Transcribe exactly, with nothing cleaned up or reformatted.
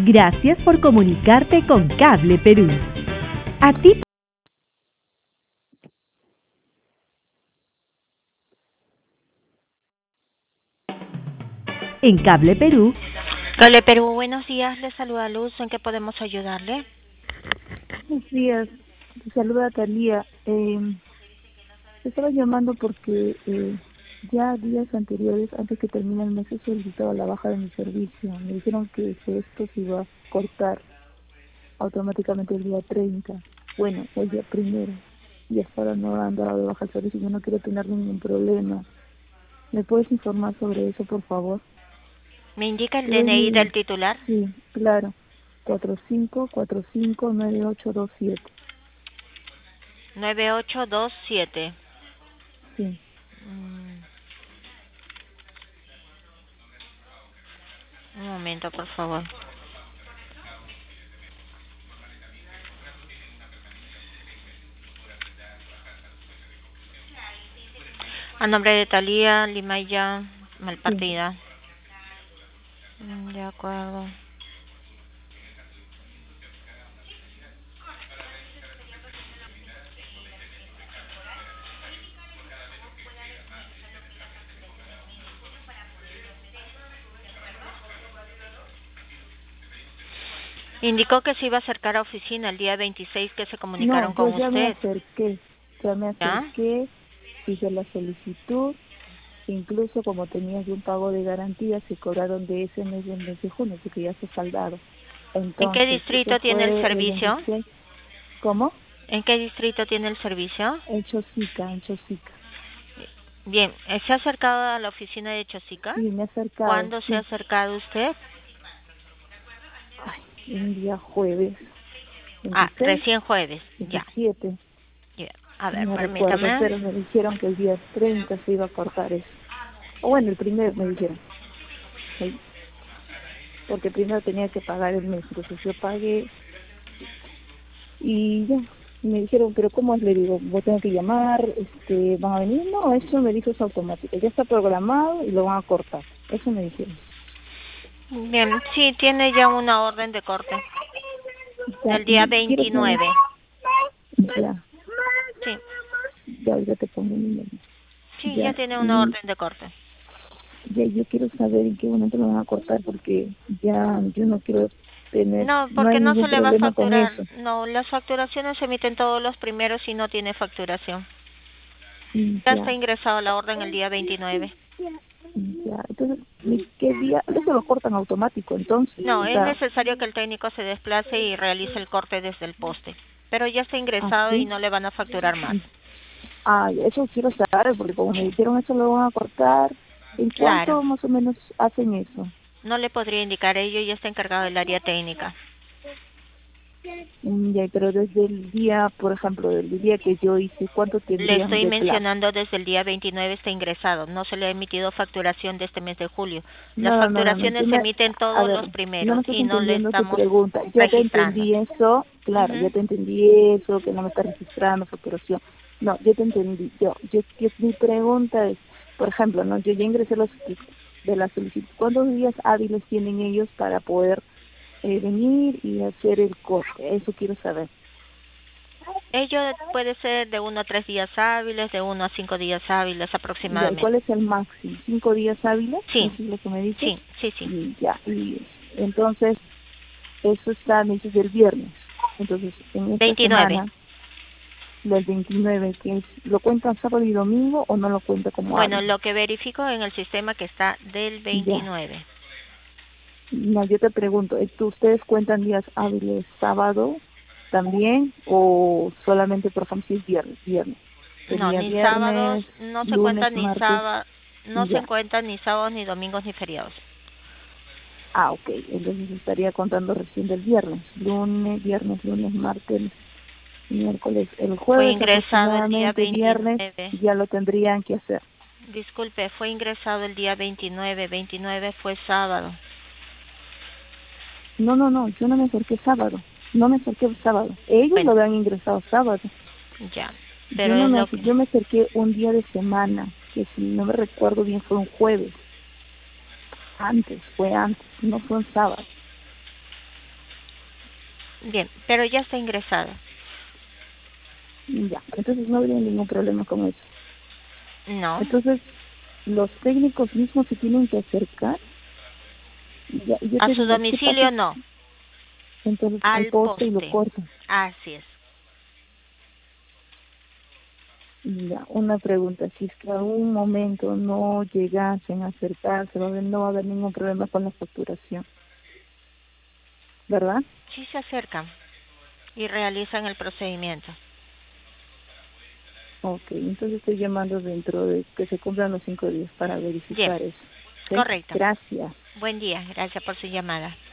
Gracias por comunicarte con Cable Perú. A ti. En Cable Perú. Cable Perú, buenos días. Le saluda Luz. ¿En qué podemos ayudarle? Buenos días. Te saluda Talía. Eh, te estaba llamando porque eh, ya días anteriores, antes que termine el mes, he solicitado la baja de mi servicio. Me dijeron que esto se iba a cortar automáticamente el día treinta. Bueno, el día primero. Y hasta ahora no han dado de baja el servicio. Yo no quiero tener ningún problema. ¿Me puedes informar sobre eso, por favor? ¿Me indica el Te D doy N I mi- del titular? Sí, claro. cuatro cinco cuatro cinco nueve ocho dos siete. nueve ocho dos siete. Sí. Mm. Un momento, por favor. A nombre de Talía Limaya Malpartida. Mm, De acuerdo. Indicó que se iba a acercar a oficina el día veintiséis, que se comunicaron No, yo con ya me usted. acerqué, ya me ¿Ya? acerqué, hice la solicitud, incluso como tenía yo un pago de garantía, se cobraron de ese mes del mes de junio, porque ya se ha saldado. ¿En qué Entonces, eso distrito tiene el fue el servicio? veintiséis. ¿Cómo? ¿En qué distrito tiene el servicio? En Chosica, en Chosica. Bien, ¿se ha acercado a la oficina de Chosica? Sí, me he acercado, ¿Cuándo se ha sí. acercado usted? Ay, un día jueves, Ah, veintiséis, recién jueves, ya. veintisiete, ya. A ver, no recuerdo, permítame. pero me dijeron que el día treinta se iba a cortar eso. O bueno, el primero me dijeron. Sí. Porque primero tenía que pagar el mes, entonces yo pagué y ya, y me dijeron, pero ¿cómo es? Le digo, vos tengo que llamar, este, ¿van a venir? No, eso me dijo es automático, ya está programado y lo van a cortar, eso me dijeron. Bien, sí, tiene ya una orden de corte Ya, del día y quiero saber, veintinueve. ya, Sí, ya, ya te pongo mi nombre. sí, ya Ya, tiene una y orden de corte. ya yo quiero saber en qué momento lo van a cortar porque ya yo no quiero tener, No, no hay porque no se ningún le va a problema con facturar. eso. No, las facturaciones se emiten todos los primeros y no tiene facturación. Y Ya está ya. ingresado la orden el día veintinueve. Ya, entonces, ¿y ¿qué día? Eso lo cortan automático, entonces, No, o es sea, necesario que el técnico se desplace y realice el corte desde el poste. Pero ya está ingresado y así. no le van a facturar más. Ah, eso quiero saber, porque como me dijeron eso lo van a cortar, ¿en Claro, cuánto más o menos hacen eso? no le podría indicar ello, ya está encargado del área técnica. Mm, Ya, pero desde el día, por ejemplo, del día que yo hice, ¿cuánto Le tendrían estoy de plazo? mencionando desde el día veintinueve está ingresado. No se le ha emitido facturación de este mes de julio. Las No, no, no, no, no, facturaciones tú se me, emiten a todos ver, los no me primeros estás y no le entendiendo tu estamos pregunta. Ya te registrando. entendí eso, claro, ya Ujú. te entendí eso, que no me estás registrando facturación. No, yo te entendí. Yo, yo, yo, mi pregunta es, por ejemplo, no, yo ya ingresé los de la solicitud. ¿Cuántos días hábiles tienen ellos para poder eh, venir y hacer el corte? Eso quiero saber. Ello puede ser de uno a tres días hábiles, de uno a cinco días hábiles Ya, ¿y cuál aproximadamente. es el máximo? ¿Cinco días hábiles? Sí, ¿Eso es lo que me dices? sí, sí, sí. Y ya, y entonces, eso está, me dices, del viernes. Entonces, en esta veintinueve. semana, del veintinueve, que es, ¿lo cuentan sábado y domingo o no lo cuenta como Bueno, hábil? lo que verifico en el sistema que está del Ya. veintinueve. No, yo te pregunto, ¿es que ¿ustedes cuentan días hábiles sábado también o solamente, por ejemplo, si es viernes? Viernes. No, Sería ni sábados, viernes, no se lunes, cuentan ni martes, sábado, no se ya. cuentan ni sábados, ni domingos, ni feriados. Ah, ok. Entonces estaría contando recién del viernes. Lunes, viernes, lunes, martes, miércoles. El Fue jueves ingresado el día aproximadamente, viernes, veintinueve. ya lo tendrían que hacer. Disculpe, fue ingresado el día veintinueve. veintinueve fue sábado. No, no, no, yo no me acerqué sábado. No me acerqué el sábado. Ellos lo Bueno, habían ingresado sábado. ya. Yo Pero no es me, lo acer- que... yo me acerqué un día de semana, que si no me recuerdo bien fue un jueves. Antes, fue antes, no fue un sábado. Bien, pero ya está ingresado. Ya, entonces no habría ningún problema con eso. No. Entonces, los técnicos mismos se tienen que acercar. Ya, yo A te su digo, ¿qué domicilio pasa? no. Entonces, al Al poste y lo poste. cortan. Así es. Ya, una pregunta, si es que a un momento no llegasen a acercarse, va a haber- no va a haber ningún problema con la facturación, ¿verdad? Sí se acercan y realizan el procedimiento. Ok, entonces estoy llamando dentro de que se cumplan los cinco días para Bien, verificar eso. ¿Ok? correcto. Gracias. Buen día. Gracias por su llamada.